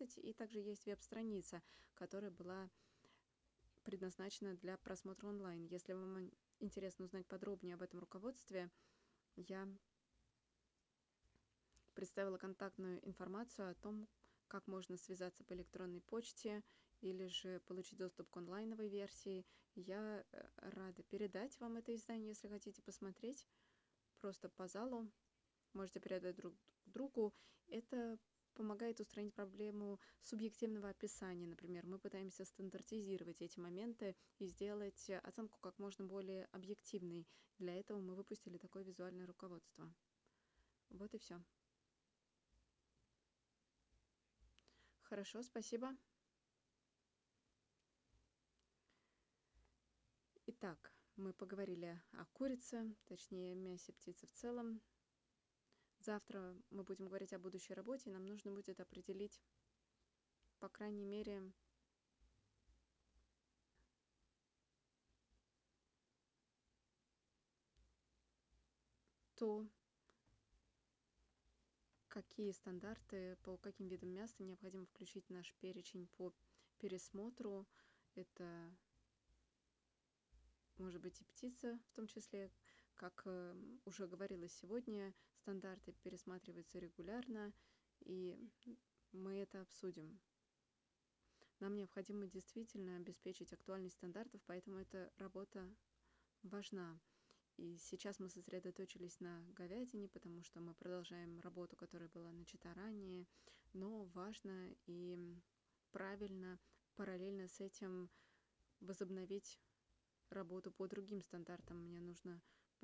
скачать. И также есть веб-страница, которая была предназначена для просмотра онлайн. Если вам интересно узнать подробнее об этом руководстве, я представила контактную информацию о том, как можно связаться по электронной почте или же получить доступ к онлайновой версии. Я рада передать вам это издание, если хотите посмотреть. Просто по залу можете передать друг другу. Это помогает устранить проблему субъективного описания. Например, мы пытаемся стандартизировать эти моменты и сделать оценку как можно более объективной. Для этого мы выпустили такое визуальное руководство. Вот и все. Хорошо, спасибо. Итак, мы поговорили о курице, точнее мясе птицы в целом. Завтра мы будем говорить о будущей работе, и нам нужно будет определить, по крайней мере, то, какие стандарты, по каким видам мяса необходимо включить в наш перечень по пересмотру. Это может быть и птица в том числе. Как уже говорилось сегодня, стандарты пересматриваются регулярно, и мы это обсудим. Нам необходимо действительно обеспечить актуальность стандартов, поэтому эта работа важна. И сейчас мы сосредоточились на говядине, потому что мы продолжаем работу, которая была начата ранее, но важно и правильно параллельно с этим возобновить работу по другим стандартам. Мне нужно